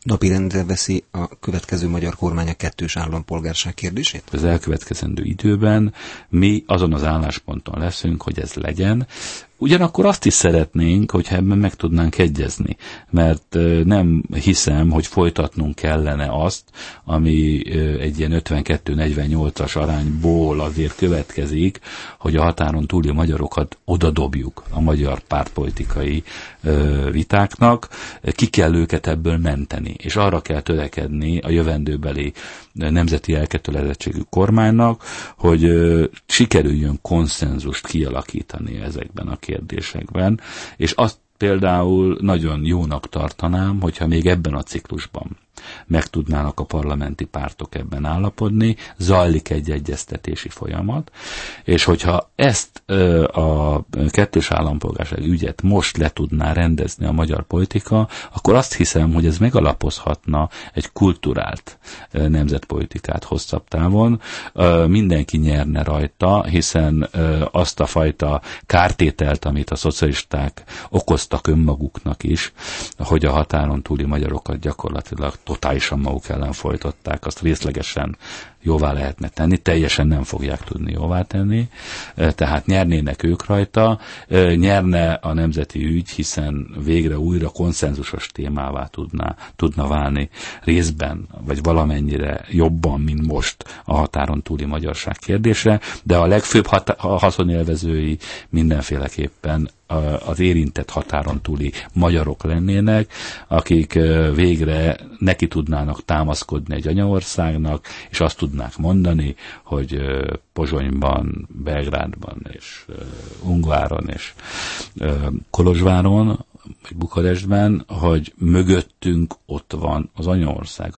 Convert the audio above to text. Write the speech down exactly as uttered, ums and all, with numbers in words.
napirendre veszi a következő magyar kormány a kettős állampolgárság kérdését? Az elkövetkezendő időben mi azon az állásponton leszünk, hogy ez legyen. Ugyanakkor azt is szeretnénk, hogyha ebben meg tudnánk egyezni, mert nem hiszem, hogy folytatnunk kellene azt, ami egy ilyen ötvenkettő negyvennyolcas arányból azért következik, hogy a határon túli magyarokat odadobjuk a magyar pártpolitikai vitáknak, ki kell őket ebből menteni, és arra kell törekedni a jövendőbeli nemzeti elkötelezettségű kormánynak, hogy sikerüljön konszenzust kialakítani ezekben a kérdésekben, és azt például nagyon jónak tartanám, hogyha még ebben a ciklusban meg tudnának a parlamenti pártok ebben állapodni, zajlik egy egyeztetési folyamat, és hogyha ezt ö, a kettős állampolgárság ügyet most le tudná rendezni a magyar politika, akkor azt hiszem, hogy ez megalapozhatna egy kulturált ö, nemzetpolitikát hosszabb távon. Ö, mindenki nyerne rajta, hiszen ö, azt a fajta kártételt, amit a szocialisták okoztak önmaguknak is, hogy a határon túli magyarokat gyakorlatilag totálisan maguk ellen folytották, azt részlegesen jóvá lehetne tenni, teljesen nem fogják tudni jóvá tenni, tehát nyernének ők rajta, nyerne a nemzeti ügy, hiszen végre újra konszenzusos témává tudná, tudna válni részben, vagy valamennyire jobban, mint most a határon túli magyarság kérdése, de a legfőbb hat- haszonélvezői mindenféleképpen az érintett határon túli magyarok lennének, akik végre neki tudnának támaszkodni egy anyaországnak, és azt tudnák mondani, hogy Pozsonyban, Belgrádban és Ungváron és Kolozsváron, vagy Bukarestben, hogy mögöttünk ott van az anyaország.